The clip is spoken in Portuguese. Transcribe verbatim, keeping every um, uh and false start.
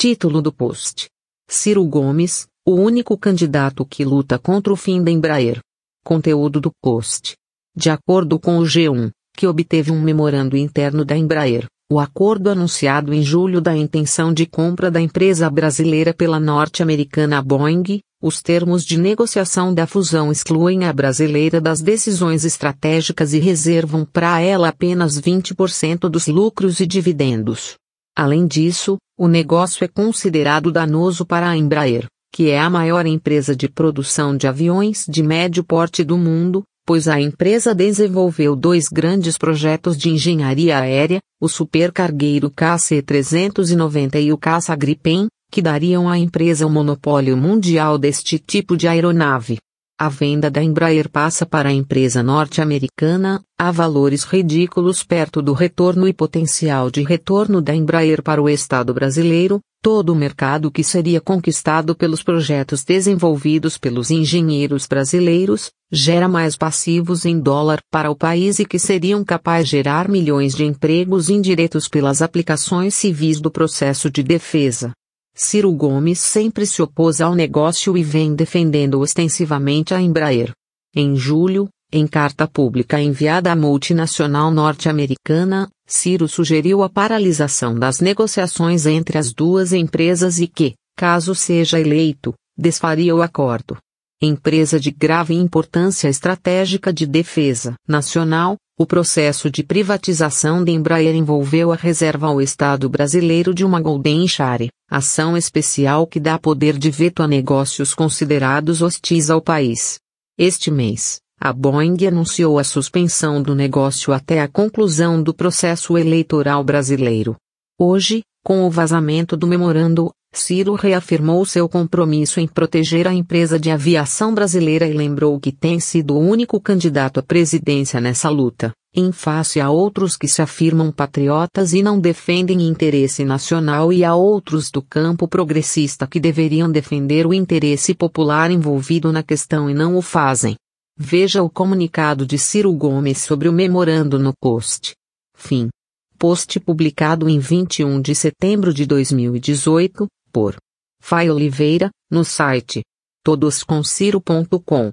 Título do post: Ciro Gomes, o único candidato que luta contra o fim da Embraer. Conteúdo do post. De acordo com o G um, que obteve um memorando interno da Embraer, o acordo anunciado em julho da intenção de compra da empresa brasileira pela norte-americana Boeing, os termos de negociação da fusão excluem a brasileira das decisões estratégicas e reservam para ela apenas vinte por cento dos lucros e dividendos. Além disso, o negócio é considerado danoso para a Embraer, que é a maior empresa de produção de aviões de médio porte do mundo, pois a empresa desenvolveu dois grandes projetos de engenharia aérea, o supercargueiro K C trezentos e noventa e o Caça Gripen, que dariam à empresa o monopólio mundial deste tipo de aeronave. A venda da Embraer passa para a empresa norte-americana, a valores ridículos perto do retorno e potencial de retorno da Embraer para o Estado brasileiro, todo o mercado que seria conquistado pelos projetos desenvolvidos pelos engenheiros brasileiros, gera mais passivos em dólar para o país e que seriam capazes de gerar milhões de empregos indiretos pelas aplicações civis do processo de defesa. Ciro Gomes sempre se opôs ao negócio e vem defendendo ostensivamente a Embraer. Em julho, em carta pública enviada à multinacional norte-americana, Ciro sugeriu a paralisação das negociações entre as duas empresas e que, caso seja eleito, desfaria o acordo. Empresa de grave importância estratégica de defesa nacional, o processo de privatização da Embraer envolveu a reserva ao Estado brasileiro de uma Golden Share, ação especial que dá poder de veto a negócios considerados hostis ao país. Este mês, a Boeing anunciou a suspensão do negócio até a conclusão do processo eleitoral brasileiro. Hoje, com o vazamento do memorando, Ciro reafirmou seu compromisso em proteger a empresa de aviação brasileira e lembrou que tem sido o único candidato à presidência nessa luta, em face a outros que se afirmam patriotas e não defendem interesse nacional e a outros do campo progressista que deveriam defender o interesse popular envolvido na questão e não o fazem. Veja o comunicado de Ciro Gomes sobre o memorando no post. Fim. Post publicado em vinte e um de setembro de dois mil e dezoito, por Fai Oliveira, no site todos com ciro ponto com.